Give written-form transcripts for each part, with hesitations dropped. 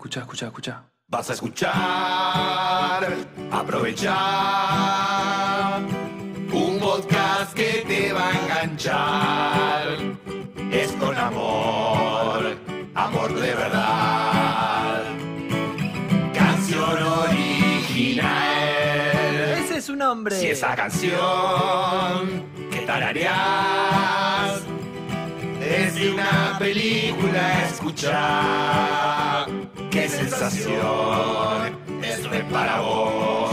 Escuchá, escuchá, escuchá. Vas a escuchar, aprovechar, un podcast que te va a enganchar. Es con amor, amor de verdad. Canción original. ¡Ese es su nombre! Si esa canción que tarareás es de una película, escuchar. ¡Qué sensación! Esto es para vos.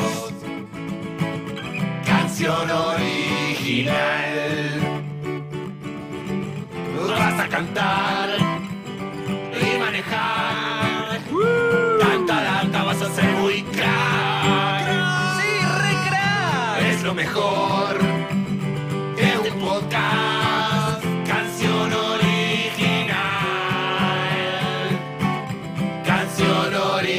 Canción original. Vas a cantar y manejar. Tanta data vas a ser muy crack. ¡Sí, re crack! Es lo mejor de un podcast. Canción original. Canción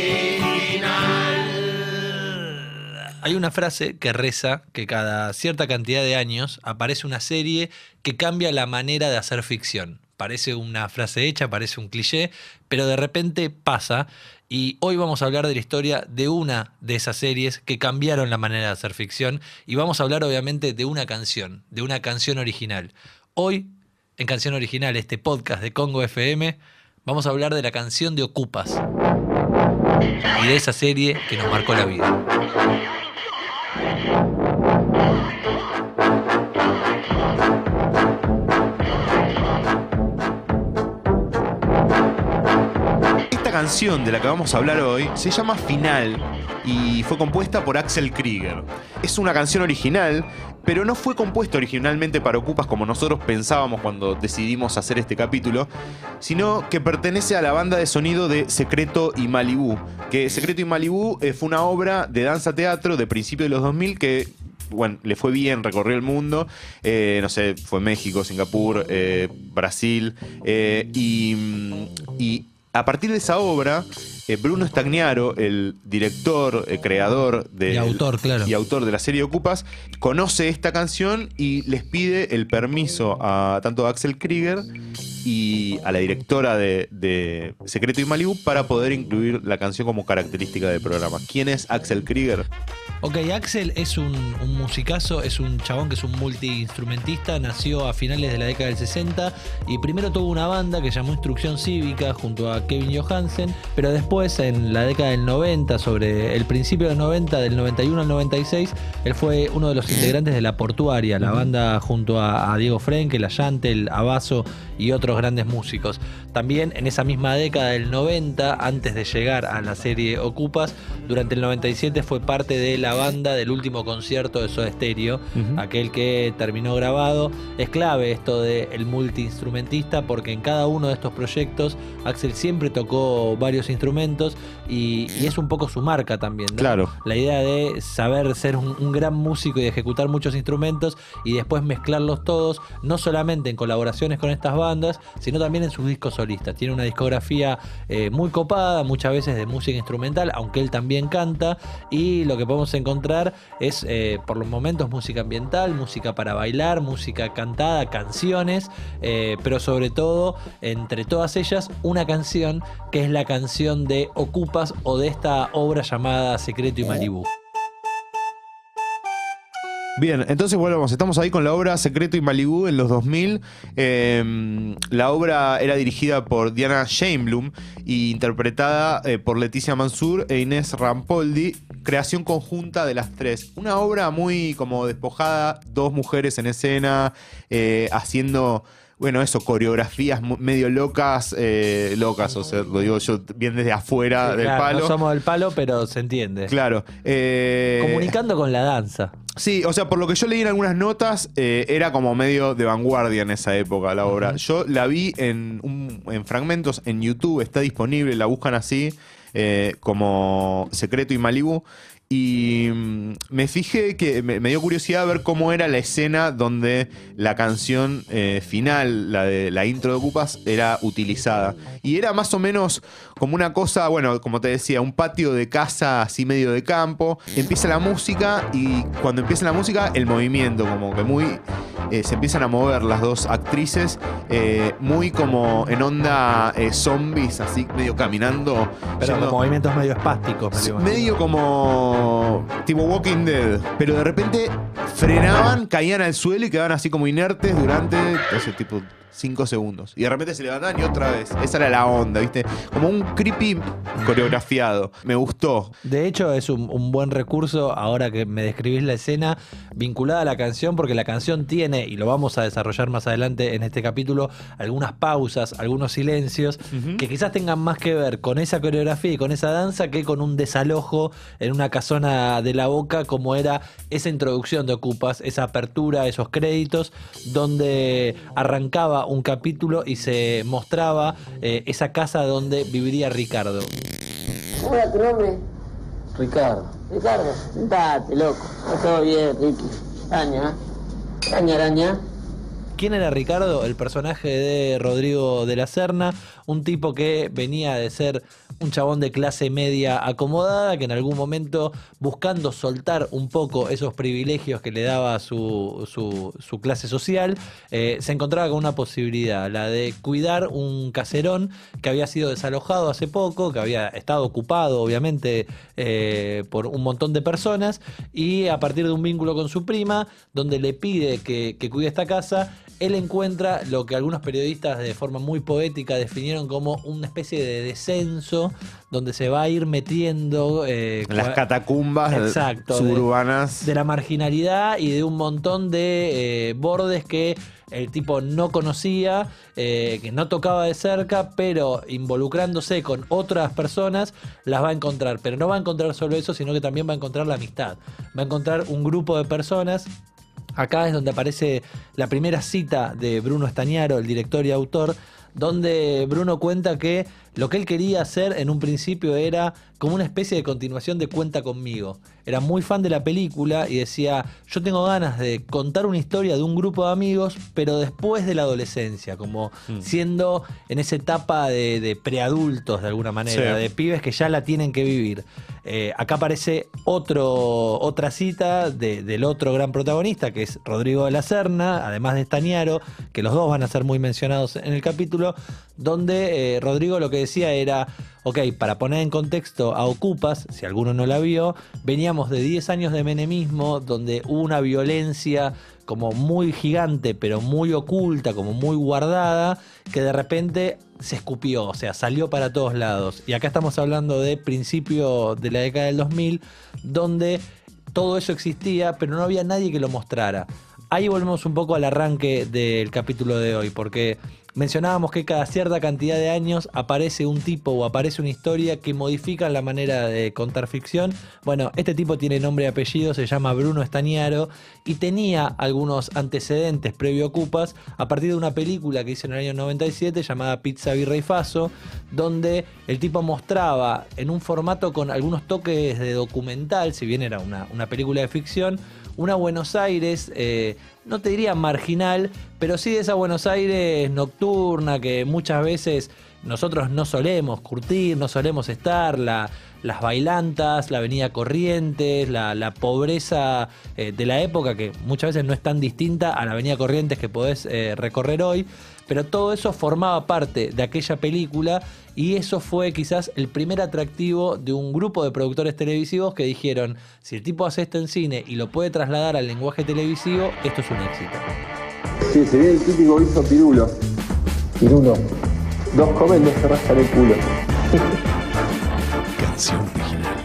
original. Hay una frase que reza que cada cierta cantidad de años aparece una serie que cambia la manera de hacer ficción. Parece una frase hecha, parece un cliché, pero de repente pasa. Y hoy vamos a hablar de la historia de una de esas series que cambiaron la manera de hacer ficción. Y vamos a hablar obviamente de una canción original. Hoy, en Canción Original, este podcast de Congo FM, vamos a hablar de la canción de Ocupas y de esa serie que nos marcó la vida. Esta canción de la que vamos a hablar hoy se llama Final y fue compuesta por Axel Krieger. Es una canción original, pero no fue compuesta originalmente para Ocupas como nosotros pensábamos cuando decidimos hacer este capítulo, sino que pertenece a la banda de sonido de Secreto y Malibú. Que Secreto y Malibú fue una obra de danza-teatro de principios de los 2000 que, bueno, le fue bien, recorrió el mundo, no sé, fue México, Singapur, Brasil, y a partir de esa obra, Bruno Stagnaro, el director, creador Y autor, claro. y autor de la serie Ocupas, conoce esta canción y les pide el permiso a tanto a Axel Krieger y a la directora de Secreto y Malibú para poder incluir la canción como característica del programa. ¿Quién es Axel Krieger? Ok, Axel es un musicazo, es un chabón que es un multiinstrumentista, nació a finales de la década del 60 y primero tuvo una banda que llamó Instrucción Cívica junto a Kevin Johansen, pero después en la década del 90, sobre el principio del 90, del 91 al 96, él fue uno de los integrantes de La Portuaria, la banda junto a Diego Frenkel, a Yantel, a Basso y otros grandes músicos. También en esa misma década del 90, antes de llegar a la serie Ocupas, durante el 97 fue parte de la banda del último concierto de Soda Stereo, aquel que terminó grabado. Es clave esto del multiinstrumentista porque en cada uno de estos proyectos Axel siempre tocó varios instrumentos y es un poco su marca también, ¿no? Claro. La idea de saber ser un gran músico y de ejecutar muchos instrumentos y después mezclarlos todos, no solamente en colaboraciones con estas bandas, sino también en sus discos solistas. Tiene una discografía muy copada, muchas veces de música instrumental, aunque él también canta, y lo que podemos encontrar es por los momentos música ambiental, música para bailar, música cantada, canciones, pero sobre todo entre todas ellas una canción que es la canción de Ocupas o de esta obra llamada Secreto y Malibú. Bien, entonces volvemos. Estamos ahí con la obra Secreto y Malibú en los 2000. La obra era dirigida por Diana Scheinblum e interpretada por Leticia Mansour e Inés Rampoldi. Creación conjunta de las tres. Una obra muy como despojada, dos mujeres en escena, haciendo... Bueno, eso, coreografías medio locas, o sea, lo digo yo bien desde afuera Sí, del claro, palo. no somos del palo, pero se entiende. Claro. Comunicando con la danza. Sí, o sea, por lo que yo leí en algunas notas, era como medio de vanguardia en esa época la obra. Yo la vi en fragmentos en YouTube, está disponible, la buscan así, como Secreto y Malibú. Y me fijé que me dio curiosidad ver cómo era la escena donde la canción final, la de la intro de Ocupas, era utilizada. Y era más o menos como una cosa, bueno, como te decía, un patio de casa así medio de campo. Empieza la música y cuando empieza la música, el movimiento, como que muy se empiezan a mover las dos actrices, muy como en onda zombies, así medio caminando. Pero yendo- con movimientos medio espásticos. medio como tipo Walking Dead, pero de repente frenaban, caían al suelo y quedaban así como inertes durante ese tipo 5 segundos. Y de repente se levantaban y otra vez. Esa era la onda, ¿viste? Como un creepy coreografiado. Me gustó. De hecho, es un buen recurso, ahora que me describís la escena, vinculada a la canción, porque la canción tiene, y lo vamos a desarrollar más adelante en este capítulo, algunas pausas, algunos silencios, que quizás tengan más que ver con esa coreografía y con esa danza que con un desalojo en una casona de la Boca, como era esa introducción de Ocupas, esa apertura, esos créditos, donde arrancaba un capítulo y se mostraba esa casa donde viviría Ricardo. ¿Cómo era tu nombre? Ricardo. Ricardo. Sentate, loco. Está todo bien, Ricky. Araña. Araña, araña. ¿Quién era Ricardo? El personaje de Rodrigo de la Serna, un tipo que venía de ser un chabón de clase media acomodada, que en algún momento, buscando soltar un poco esos privilegios que le daba su clase social, se encontraba con una posibilidad, la de cuidar un caserón que había sido desalojado hace poco, que había estado ocupado obviamente por un montón de personas, y a partir de un vínculo con su prima, donde le pide que cuide esta casa, él encuentra lo que algunos periodistas de forma muy poética definieron como una especie de descenso donde se va a ir metiendo Las catacumbas Exacto, suburbanas. de la marginalidad y de un montón de bordes que el tipo no conocía, que no tocaba de cerca, pero involucrándose con otras personas las va a encontrar. Pero no va a encontrar solo eso, sino que también va a encontrar la amistad. Va a encontrar un grupo de personas. Acá es donde aparece la primera cita de Bruno Estañaro, el director y autor, donde Bruno cuenta que lo que él quería hacer en un principio era como una especie de continuación de Cuenta Conmigo. Era muy fan de la película y decía, yo tengo ganas de contar una historia de un grupo de amigos, pero después de la adolescencia, como siendo en esa etapa de preadultos de alguna manera, Sí. de pibes que ya la tienen que vivir. Acá aparece otra cita del otro gran protagonista, que es Rodrigo de la Serna, además de Estañaro, que los dos van a ser muy mencionados en el capítulo, donde Rodrigo lo que decía era, ok, para poner en contexto a Ocupas, si alguno no la vio, veníamos de 10 años de menemismo, donde hubo una violencia como muy gigante, pero muy oculta, como muy guardada, que de repente se escupió, o sea, salió para todos lados. Y acá estamos hablando de principio de la década del 2000, donde todo eso existía, pero no había nadie que lo mostrara. Ahí volvemos un poco al arranque del capítulo de hoy, porque mencionábamos que cada cierta cantidad de años aparece un tipo o aparece una historia que modifican la manera de contar ficción. Bueno, este tipo tiene nombre y apellido, se llama Bruno Estañaro y tenía algunos antecedentes previo a Ocupas a partir de una película que hizo en el año 97 llamada Pizza, Birra y Faso, donde el tipo mostraba en un formato con algunos toques de documental, si bien era una película de ficción, una Buenos Aires, no te diría marginal, pero sí de esa Buenos Aires nocturna que muchas veces nosotros no solemos curtir, no solemos estar, las bailantas, la avenida Corrientes, la pobreza de la época, que muchas veces no es tan distinta a la avenida Corrientes que podés recorrer hoy, pero todo eso formaba parte de aquella película y eso fue quizás el primer atractivo de un grupo de productores televisivos que dijeron, si el tipo hace esto en cine y lo puede trasladar al lenguaje televisivo, esto es un éxito. Sí, se viene el típico guiso pirulo. Pirulo. Dos comen, dos se rascan el culo. Canción original.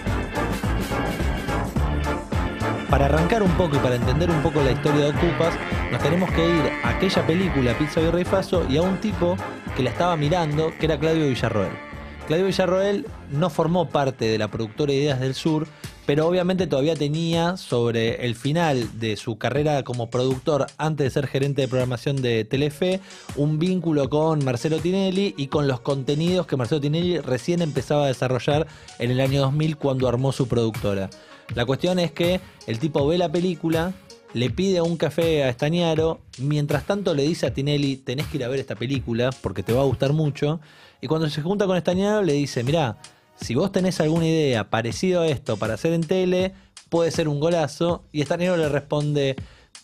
Para arrancar un poco y para entender un poco la historia de Ocupas, nos tenemos que ir a aquella película, Pizza, Birra y Faso, y a un tipo que la estaba mirando, que era Claudio Villarroel. Claudio Villarroel no formó parte de la productora Ideas del Sur, pero obviamente todavía tenía sobre el final de su carrera como productor, antes de ser gerente de programación de Telefe, un vínculo con Marcelo Tinelli y con los contenidos que Marcelo Tinelli recién empezaba a desarrollar en el año 2000 cuando armó su productora. La cuestión es que el tipo ve la película, le pide un café a Estañaro, mientras tanto le dice a Tinelli, tenés que ir a ver esta película porque te va a gustar mucho, y cuando se junta con Estañaro le dice, mirá, si vos tenés alguna idea parecido a esto para hacer en tele, puede ser un golazo, y Estañaro le responde,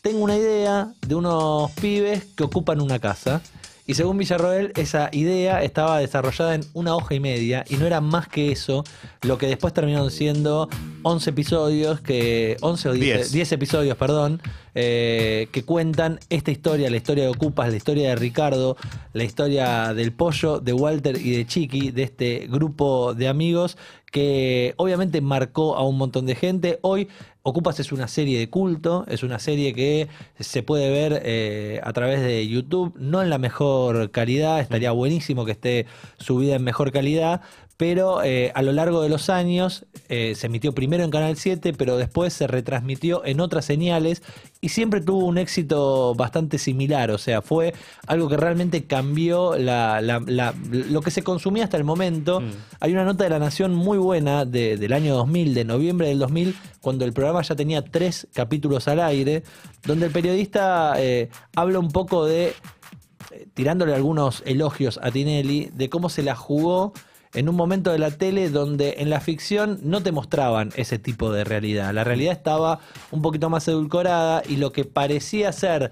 tengo una idea de unos pibes que ocupan una casa. Y según Villarroel, esa idea estaba desarrollada en 1 hoja y media y no era más que eso, lo que después terminaron siendo 11 episodios, 11 o 10 episodios, perdón, que cuentan esta historia, la historia de Ocupas, la historia de Ricardo, la historia del Pollo, de Walter y de Chiqui, de este grupo de amigos que obviamente marcó a un montón de gente. Hoy Ocupas es una serie de culto, es una serie que se puede ver a través de YouTube, no en la mejor calidad, estaría buenísimo que esté subida en mejor calidad, pero a lo largo de los años se emitió primero en Canal 7, pero después se retransmitió en otras señales y siempre tuvo un éxito bastante similar, o sea, fue algo que realmente cambió lo que se consumía hasta el momento. Hay una nota de La Nación muy buena del año 2000, de noviembre del 2000, cuando el programa ya tenía 3 capítulos al aire, donde el periodista habla un poco de, tirándole algunos elogios a Tinelli, de cómo se la jugó en un momento de la tele donde en la ficción no te mostraban ese tipo de realidad. La realidad estaba un poquito más edulcorada y lo que parecía ser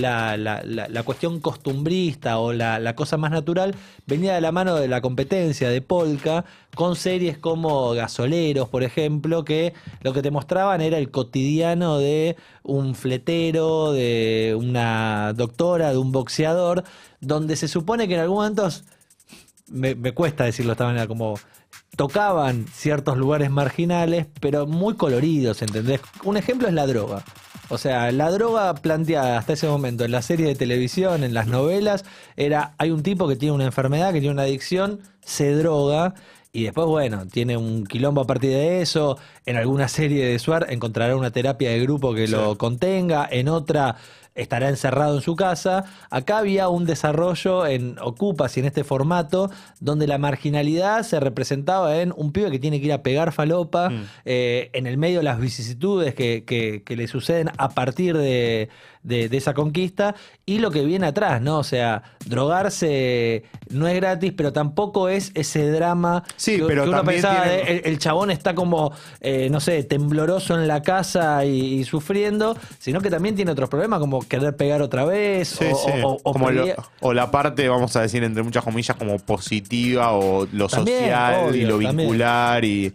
la cuestión costumbrista o la cosa más natural venía de la mano de la competencia de Polka, con series como Gasoleros, por ejemplo, que lo que te mostraban era el cotidiano de un fletero, de una doctora, de un boxeador, donde se supone que en algún momento... Me cuesta decirlo de esta manera, como tocaban ciertos lugares marginales, pero muy coloridos, ¿entendés? Un ejemplo es la droga. O sea, la droga planteada hasta ese momento en las series de televisión, en las novelas, era, hay un tipo que tiene una enfermedad, que tiene una adicción, se droga, y después, bueno, tiene un quilombo a partir de eso. En alguna serie de Suar encontrará una terapia de grupo que lo contenga, en otra estará encerrado en su casa. Acá había un desarrollo en Ocupas y en este formato donde la marginalidad se representaba en un pibe que tiene que ir a pegar falopa, en el medio de las vicisitudes que le suceden a partir de esa conquista y lo que viene atrás, ¿no? O sea, drogarse no es gratis, pero tampoco es ese drama que uno pensaba el chabón está como, no sé, tembloroso en la casa y sufriendo, sino que también tiene otros problemas como querer pegar otra vez o la parte, vamos a decir entre muchas comillas, como positiva o lo también, social, obvio, y lo vincular también.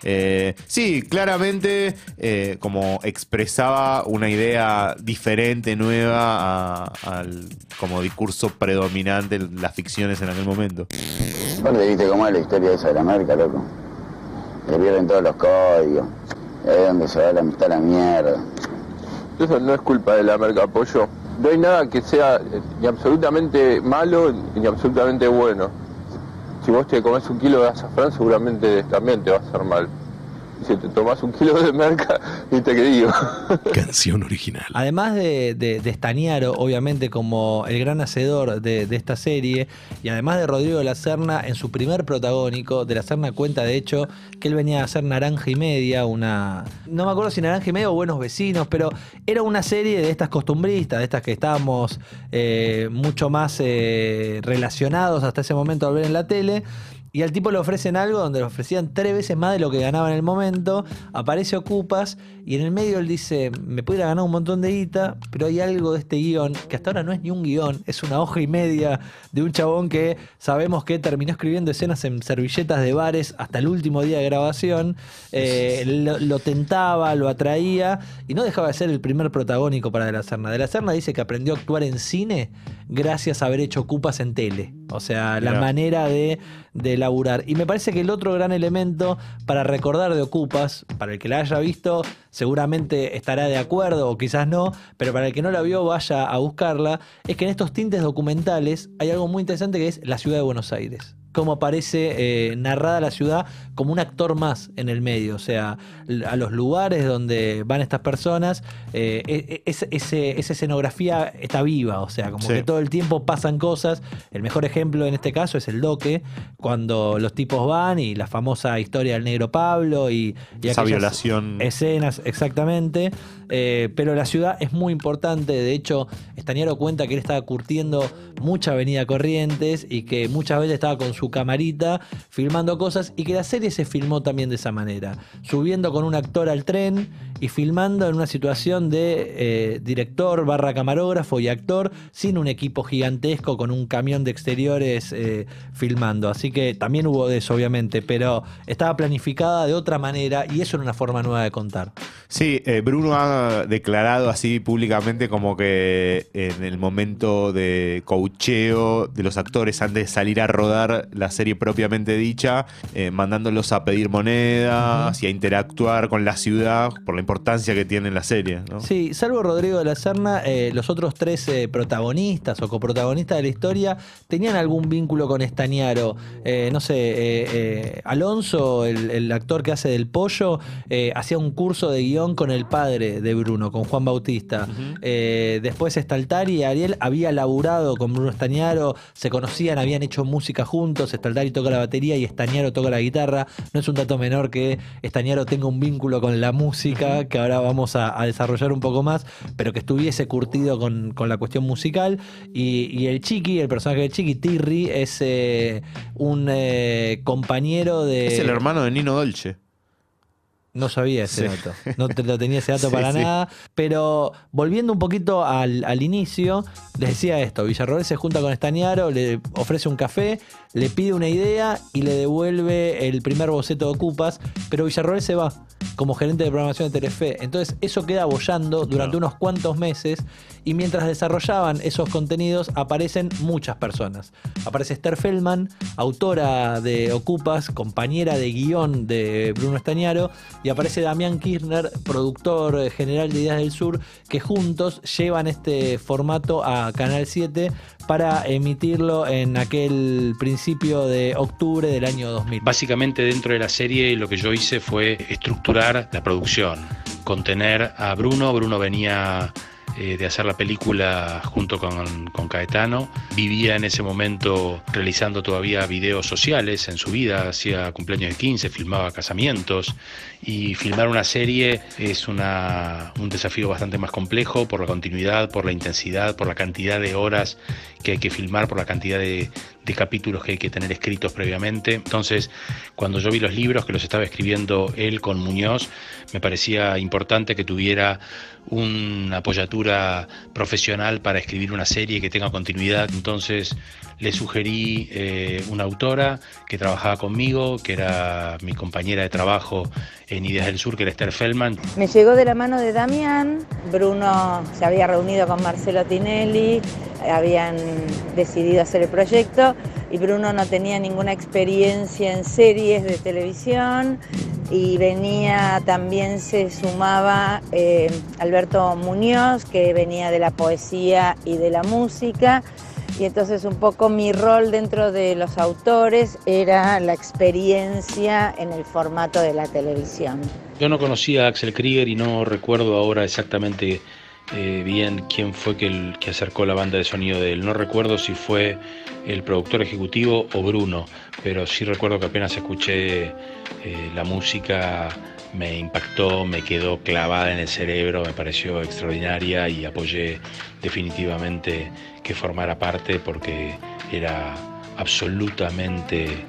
Sí, claramente como expresaba una idea diferente, nueva al como discurso predominante en las ficciones en aquel momento. ¿Vos te viste cómo es la historia esa de la marca, loco? Se pierden todos los códigos, ahí es donde se va la amistad a la mierda. Eso no es culpa de la marca, Pollo. No hay nada que sea ni absolutamente malo ni absolutamente bueno. Si vos te comés 1 kilo de azafrán, seguramente también te va a hacer mal. Y si te tomás 1 kilo de merca, ¿viste qué digo? Canción original. Además de Stagnaro, obviamente, como el gran hacedor de esta serie, y además de Rodrigo de la Serna, en su primer protagónico, de la Serna cuenta, de hecho, que él venía a hacer Naranja y Media, no me acuerdo si Naranja y Media o Buenos Vecinos, pero era una serie de estas costumbristas, de estas que estábamos mucho más relacionados hasta ese momento al ver en la tele. Y al tipo le ofrecen algo donde le ofrecían 3 veces más de lo que ganaba en el momento. Aparece Ocupas y en el medio él dice, me pudiera ganar un montón de guita, pero hay algo de este guión, que hasta ahora no es ni un guión, es 1 hoja y media de un chabón que sabemos que terminó escribiendo escenas en servilletas de bares hasta el último día de grabación. Lo tentaba, lo atraía y no dejaba de ser el primer protagónico para De la Serna. De la Serna dice que aprendió a actuar en cine gracias a haber hecho Ocupas en tele. O sea, la manera de laburar. Y me parece que el otro gran elemento para recordar de Ocupas, para el que la haya visto, seguramente estará de acuerdo o quizás no, pero para el que no la vio, vaya a buscarla, es que en estos tintes documentales hay algo muy interesante que es la ciudad de Buenos Aires. Cómo aparece narrada la ciudad como un actor más en el medio, o sea, a los lugares donde van estas personas, esa escenografía está viva, o sea, como que todo el tiempo pasan cosas. El mejor ejemplo en este caso es el Doque, cuando los tipos van y la famosa historia del negro Pablo y esa violación, escenas, exactamente. Pero la ciudad es muy importante. De hecho, Stagnaro cuenta que él estaba curtiendo mucha Avenida Corrientes y que muchas veces estaba con su camarita filmando cosas y que la serie se filmó también de esa manera, subiendo con un actor al tren y filmando en una situación de director / camarógrafo y actor, sin un equipo gigantesco con un camión de exteriores filmando. Así que también hubo de eso, obviamente, pero estaba planificada de otra manera y eso era una forma nueva de contar. Sí, Bruno ha declarado así públicamente como que en el momento de coacheo de los actores antes de salir a rodar la serie propiamente dicha, mandándolos a pedir monedas y a interactuar con la ciudad por la importancia que tiene la serie, ¿no? Sí, salvo Rodrigo de la Serna, los otros 3 protagonistas o coprotagonistas de la historia tenían algún vínculo con Estañaro. No sé, Alonso, el actor que hace del Pollo, hacía un curso de guión con el padre de Bruno, con Juan Bautista. Después Staltari y Ariel había laburado con Bruno Estañaro, se conocían, habían hecho música juntos. Staltari toca la batería y Estañaro toca la guitarra. No es un dato menor que Estañaro tenga un vínculo con la música, que ahora vamos a desarrollar un poco más, pero que estuviese curtido con la cuestión musical. Y el Chiqui, el personaje del Chiqui, Tirri, es un compañero de... Es el hermano de Nino Dolce. No sabía ese dato, no tenía ese dato Sí, para sí. nada, pero volviendo un poquito al inicio, les decía esto: Villarroel se junta con Estañaro, le ofrece un café, le pide una idea y le devuelve el primer boceto de Ocupas, pero Villarroel se va como gerente de programación de Telefe. Entonces eso queda boyando durante unos cuantos meses, y mientras desarrollaban esos contenidos aparecen muchas personas. Aparece Esther Feldman, autora de Ocupas, compañera de guión de Bruno Estañaro, y aparece Damián Kirchner, productor general de Ideas del Sur, que juntos llevan este formato a Canal 7 para emitirlo en aquel principio de octubre del año 2000. Básicamente, dentro de la serie lo que yo hice fue estructurar la producción, contener a Bruno. Bruno venía de hacer la película junto con Caetano. Vivía en ese momento realizando todavía videos sociales en su vida, hacía cumpleaños de 15, filmaba casamientos, y filmar una serie es un desafío bastante más complejo por la continuidad, por la intensidad, por la cantidad de horas que hay que filmar, por la cantidad de capítulos que hay que tener escritos previamente. Entonces, cuando yo vi los libros que los estaba escribiendo él con Muñoz, me parecía importante que tuviera una apoyatura profesional para escribir una serie que tenga continuidad. Entonces le sugerí una autora que trabajaba conmigo, que era mi compañera de trabajo en Ideas del Sur, que era Esther Feldman. Me llegó de la mano de Damián. Bruno se había reunido con Marcelo Tinelli, habían decidido hacer el proyecto, y Bruno no tenía ninguna experiencia en series de televisión, y también se sumaba Alberto Muñoz, que venía de la poesía y de la música, y entonces un poco mi rol dentro de los autores era la experiencia en el formato de la televisión. Yo no conocía a Axel Krieger y no recuerdo ahora exactamente bien quién fue que acercó la banda de sonido de él. No recuerdo si fue el productor ejecutivo o Bruno, pero sí recuerdo que apenas escuché la música me impactó, me quedó clavada en el cerebro, me pareció extraordinaria y apoyé definitivamente que formara parte, porque era absolutamente,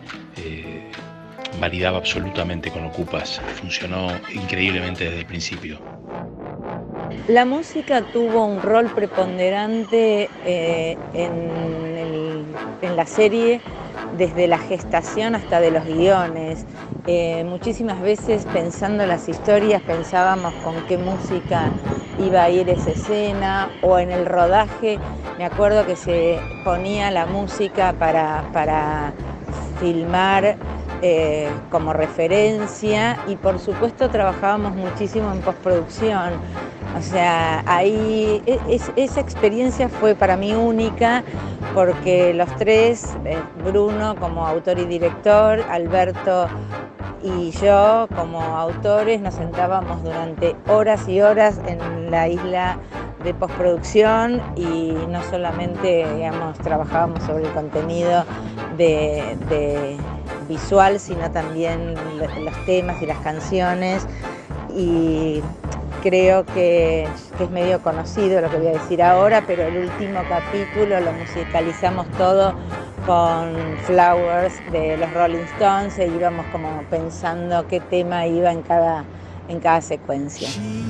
maridaba absolutamente con Ocupas, funcionó increíblemente desde el principio. La música tuvo un rol preponderante en la serie, desde la gestación hasta de los guiones. Muchísimas veces, pensando las historias, pensábamos con qué música iba a ir esa escena, o en el rodaje me acuerdo que se ponía la música para filmar como referencia, y por supuesto trabajábamos muchísimo en postproducción. O sea, ahí esa experiencia fue para mí única, porque los tres, Bruno como autor y director, Alberto y yo como autores, nos sentábamos durante horas y horas en la isla de postproducción, y no solamente, digamos, trabajábamos sobre el contenido de visual, sino también los temas y las canciones. Y creo que es medio conocido lo que voy a decir ahora, pero el último capítulo lo musicalizamos todo con Flowers de los Rolling Stones, e íbamos como pensando qué tema iba en en cada secuencia.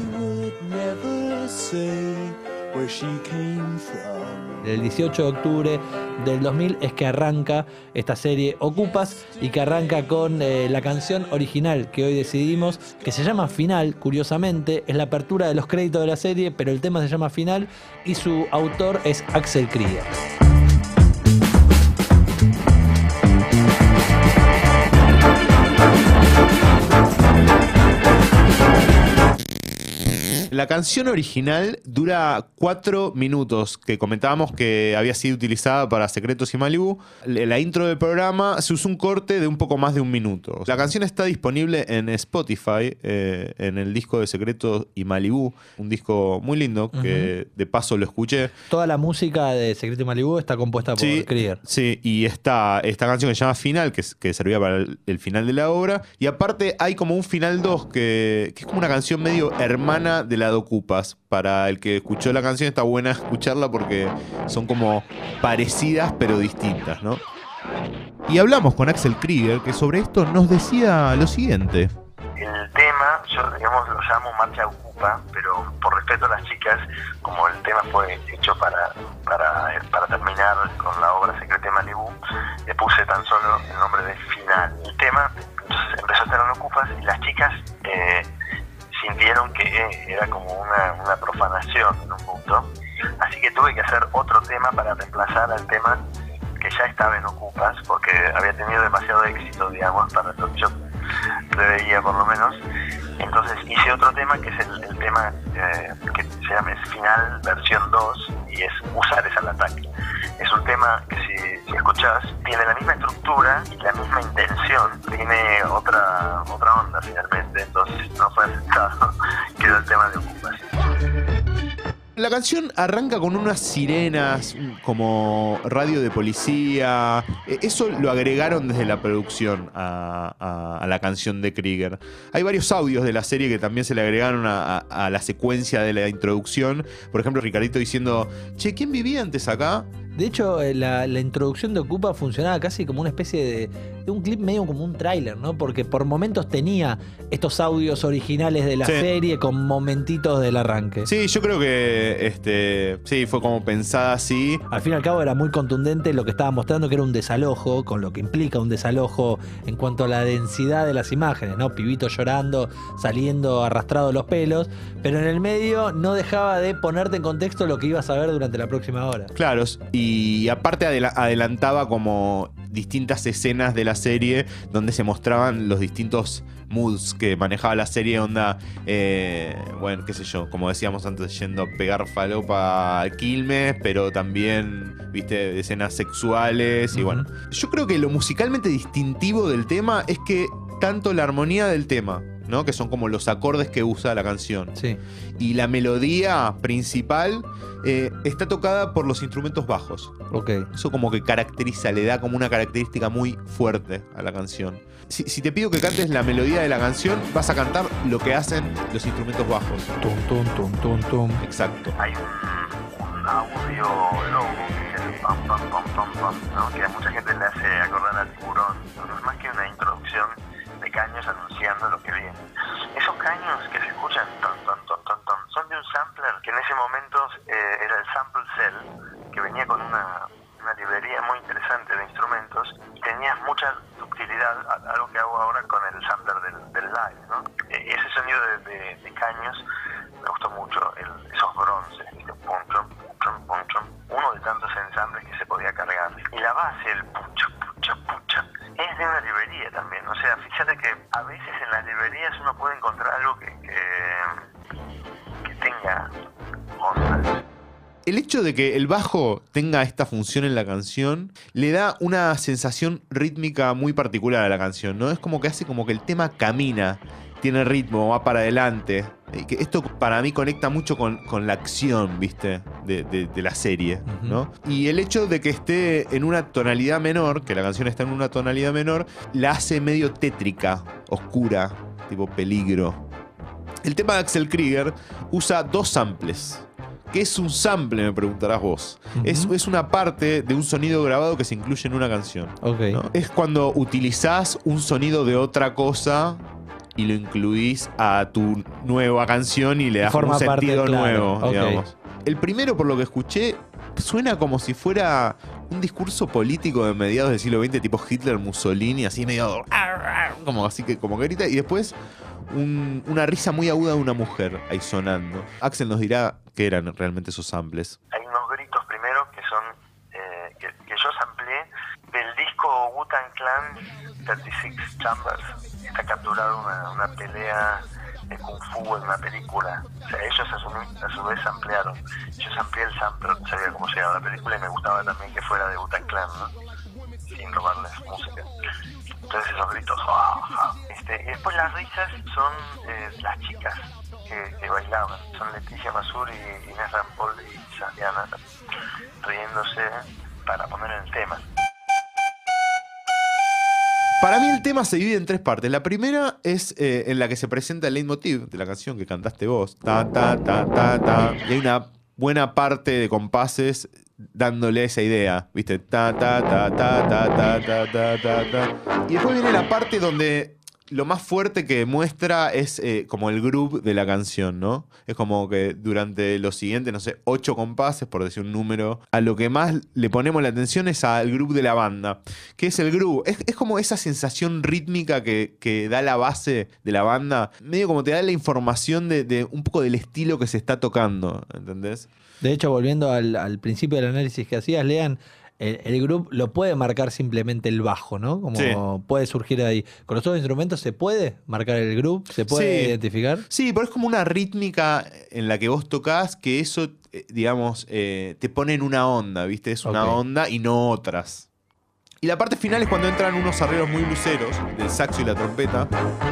El 18 de octubre del 2000 es que arranca esta serie Ocupas y que arranca con la canción original que hoy decidimos, que se llama Final, curiosamente, es la apertura de los créditos de la serie, pero el tema se llama Final y su autor es Axel Krieger. La canción original dura 4 minutos, que comentábamos que había sido utilizada para Secretos y Malibú. La intro del programa se usó un corte de un poco más de 1 minuto. La canción está disponible en Spotify, en el disco de Secretos y Malibú, un disco muy lindo, que de paso lo escuché. Toda la música de Secretos y Malibú está compuesta por Krieger. Sí, y esta canción que se llama Final, que servía para el final de la obra. Y aparte hay como un Final 2, que es como una canción medio hermana de la de Ocupas. Para el que escuchó la canción está buena escucharla porque son como parecidas pero distintas, ¿no? Y hablamos con Axel Krieger, que sobre esto nos decía lo siguiente. El tema, yo digamos lo llamo Marcha Ocupa, pero por respeto a las chicas, como el tema fue hecho para terminar con la obra Secreta de Malibú, le puse tan solo el nombre de Final. El tema, entonces empezó a estar en Ocupas y las chicas sintieron que era como una profanación en un punto, así que tuve que hacer otro tema para reemplazar al tema que ya estaba en Ocupas, porque había tenido demasiado éxito, digamos, para lo que yo preveía por lo menos. Entonces hice otro tema que es el tema que se llama Final versión 2 y es Usares al ataque. Es un tema que si escuchás tiene la misma estructura y la misma intención, tiene otra onda finalmente, entonces no fue aceptado, quedó el tema de Ocupas. La canción arranca con unas sirenas como radio de policía. Eso lo agregaron desde la producción a la canción de Krieger. Hay varios audios de la serie que también se le agregaron a la secuencia de la introducción. Por ejemplo, Ricardito diciendo, che, ¿quién vivía antes acá? De hecho, la introducción de Ocupa funcionaba casi como una especie de un clip medio como un tráiler, ¿no? Porque por momentos tenía estos audios originales de la serie con momentitos del arranque. Sí, yo creo que sí, fue como pensada así. Al fin y al cabo era muy contundente lo que estaba mostrando, que era un desalojo, con lo que implica un desalojo en cuanto a la densidad de las imágenes, ¿no? Pibito llorando, saliendo arrastrado los pelos, pero en el medio no dejaba de ponerte en contexto lo que ibas a ver durante la próxima hora. Claro, y aparte adelantaba como distintas escenas de la serie donde se mostraban los distintos moods que manejaba la serie, onda, bueno, qué sé yo, como decíamos antes, yendo a pegar falopa a Quilmes, pero también, viste, escenas sexuales y bueno. Yo creo que lo musicalmente distintivo del tema es que tanto la armonía del tema, ¿no? Que son como los acordes que usa la canción. Sí. Y la melodía principal está tocada por los instrumentos bajos. Ok. Eso como que caracteriza, le da como una característica muy fuerte a la canción. Si te pido que cantes la melodía de la canción, vas a cantar lo que hacen los instrumentos bajos. Tum, tum, tum, tum, tum. Exacto. Hay un audio logo que es el pam, pam, pam, pam, pam, ¿no? Que a mucha gente le hace acordar al tiburón. No es más que una introducción de caños anunciando lo que viene. Esos caños que se escuchan ton, ton, ton, ton, ton, son de un sampler que en ese momento era el Sample Cell, que venía con una librería muy interesante de instrumentos y tenías mucha subtilidad, algo que hago ahora con el sampler del live, ¿no? Ese sonido de caños me gustó mucho, esos bronces, ¿viste? Pum, chum, pum, chum, uno de tantos ensambles que se podía cargar. Y la base, el pucha, pucha, pucha, es de una librería también. O sea, fíjate que a veces en las librerías uno puede encontrar algo que tenga onda. El hecho de que el bajo tenga esta función en la canción le da una sensación rítmica muy particular a la canción, ¿no? Es como que hace como que el tema camina, tiene ritmo, va para adelante. Y que esto para mí conecta mucho con la acción, ¿viste? De la serie, ¿no? Y el hecho de que esté en una tonalidad menor, que la canción está en una tonalidad menor, la hace medio tétrica, oscura, tipo peligro. El tema de Axel Krieger usa 2 samples. ¿Qué es un sample? Me preguntarás vos. Es una parte de un sonido grabado que se incluye en una canción. Ok. ¿No? Es cuando utilizás un sonido de otra cosa y lo incluís a tu nueva canción y le das Forma un sentido parte, claro. nuevo, Ok. digamos. El primero, por lo que escuché, suena como si fuera un discurso político de mediados del siglo XX, tipo Hitler, Mussolini, así medio... como así que como que grita, y después una risa muy aguda de una mujer ahí sonando. Axel nos dirá qué eran realmente esos samples. Hay unos gritos primero que son que yo sampleé del disco Wu-Tang Clan 36 Chambers. Está capturado una pelea de Kung Fu en una película. O sea, ellos a su vez ampliaron. Yo amplié el sampler, no sabía cómo se llama la película y me gustaba también que fuera de Wu-Tang Clan, ¿no? Sin robarles música. Entonces esos gritos, y después las risas son las chicas que bailaban. Son Leticia Masur y Inés Rampol y Santiana riéndose para poner el tema. Para mí el tema se divide en tres partes. La primera es en la que se presenta el leitmotiv de la canción que cantaste vos. Ta, ta, ta, ta, ta. Y hay una buena parte de compases dándole esa idea. ¿Viste? Ta, ta, ta, ta, ta, ta, ta, ta, ta, ta. Y después viene la parte donde lo más fuerte que muestra es como el groove de la canción, ¿no? Es como que durante los siguientes, no sé, 8 compases, por decir un número, a lo que más le ponemos la atención es al groove de la banda. ¿Qué es el groove? Es como esa sensación rítmica que da la base de la banda, medio como te da la información de un poco del estilo que se está tocando, ¿entendés? De hecho, volviendo al principio del análisis que hacías, Lean, el groove lo puede marcar simplemente el bajo, ¿no? Como Sí. puede surgir de ahí. ¿Con los otros instrumentos se puede marcar el groove? ¿Se puede Sí. identificar? Sí, pero es como una rítmica en la que vos tocás que eso, digamos, te pone en una onda, ¿viste? Es una Ok. onda y no otras. Y la parte final es cuando entran unos arreglos muy bluseros del saxo y la trompeta.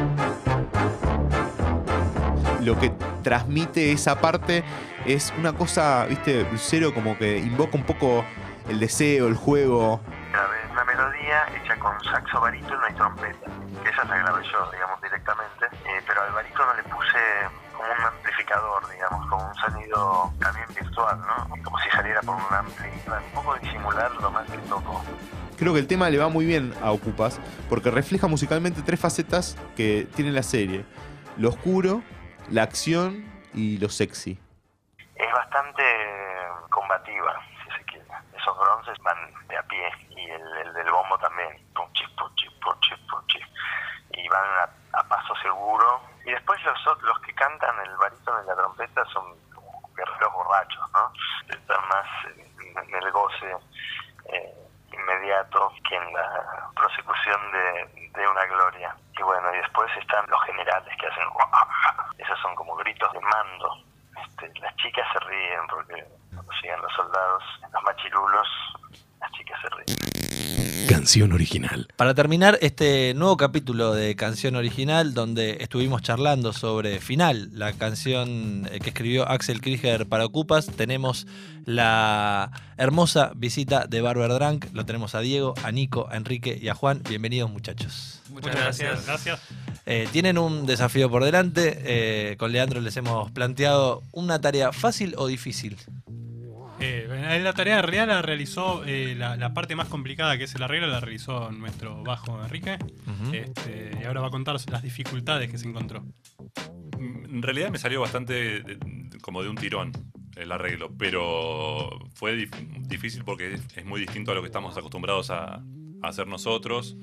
Lo que transmite esa parte es una cosa, ¿viste? Blusero como que invoca un poco el deseo, el juego. Grabé una melodía hecha con saxo barítono y trompeta. Esa la grabé yo, digamos, directamente. Pero al barítono le puse como un amplificador, digamos, como un sonido también virtual, ¿no? Como si saliera por un ampli. Un poco disimular lo más que toco. Creo que el tema le va muy bien a Ocupas porque refleja musicalmente tres facetas que tiene la serie. Lo oscuro, la acción y lo sexy. Es bastante combativa, si se quiere. Esos bronces van de a pie y el del bombo también. Puchi, puchi, puchi, puchi. Y van a paso seguro. Y después los que cantan el barítono y la trompeta son como guerreros borrachos, ¿no? Están más en el goce inmediato que en la prosecución de una gloria. Y bueno, y después están los generales que hacen... Esos son como gritos de mando. Las chicas se ríen porque cuando llegan los soldados, los machirulos, las chicas se ríen. Canción original. Para terminar este nuevo capítulo de Canción Original, donde estuvimos charlando sobre Final, la canción que escribió Axel Krieger para Ocupas, tenemos la hermosa visita de Barber Drunk. Lo tenemos a Diego, a Nico, a Enrique y a Juan. Bienvenidos, muchachos. Muchas gracias. Gracias. Tienen un desafío por delante. Con Leandro les hemos planteado una tarea fácil o difícil. La tarea en realidad la realizó, la parte más complicada que es el arreglo, la realizó nuestro bajo Enrique. Y ahora va a contar las dificultades que se encontró. En realidad me salió bastante como de un tirón el arreglo, pero fue difícil porque es muy distinto a lo que estamos acostumbrados a hacer nosotros.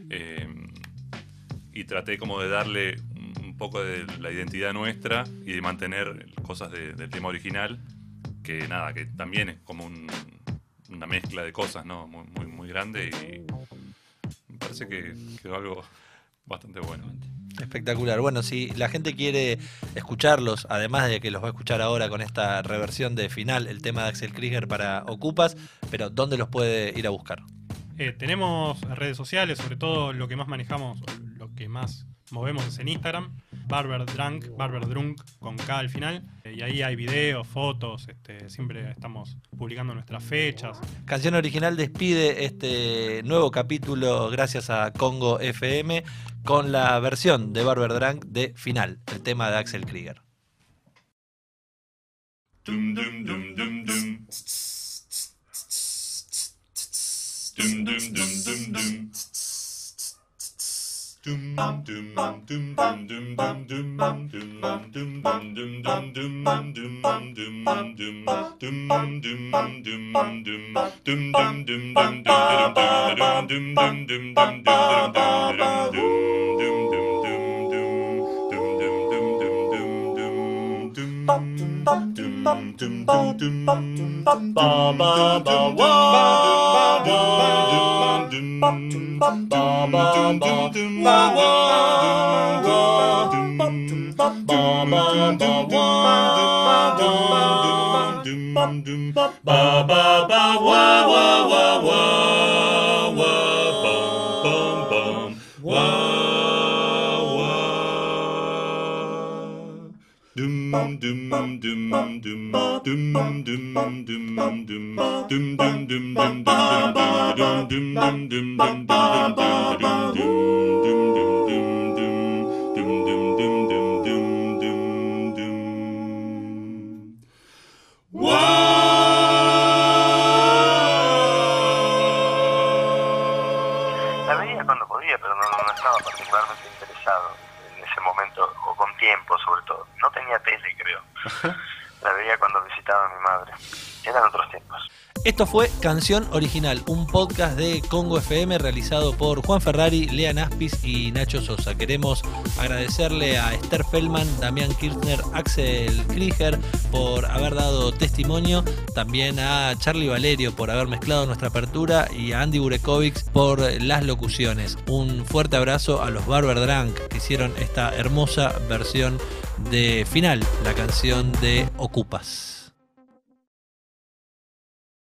Y traté como de darle un poco de la identidad nuestra y de mantener cosas del tema original, que nada, que también es como una mezcla de cosas, ¿no? Muy grande, y me parece que quedó algo bastante bueno. Espectacular. Bueno, si la gente quiere escucharlos, además de que los va a escuchar ahora con esta reversión de Final, el tema de Axel Krieger para Ocupas, pero ¿dónde los puede ir a buscar? Tenemos redes sociales, sobre todo lo que más manejamos, lo que más movemos es en Instagram, Barber Drunk con K al final, y ahí hay videos, fotos, siempre estamos publicando nuestras fechas. Canción Original despide este nuevo capítulo gracias a Congo FM con la versión de Barber Drunk de Final, el tema de Axel Krieger. Dum, dum, dum, dum, dum. Dum, dum, dum, dum, dum. La veía cuando podía, pero no estaba particularmente interesado en ese momento, o con tiempo sobre todo. No tenía tele, creo. La veía cuando visitaba a mi madre. Eran otros tiempos. Esto fue Canción Original, un podcast de Congo FM realizado por Juan Ferrari, Lea Naspis y Nacho Sosa. Queremos agradecerle a Esther Feldman, Damián Kirchner, Axel Krieger por haber dado testimonio, también a Charlie Valerio por haber mezclado nuestra apertura y a Andy Burekovic por las locuciones. Un fuerte abrazo a los Barber Drunk que hicieron esta hermosa versión de Final, la canción de Ocupas.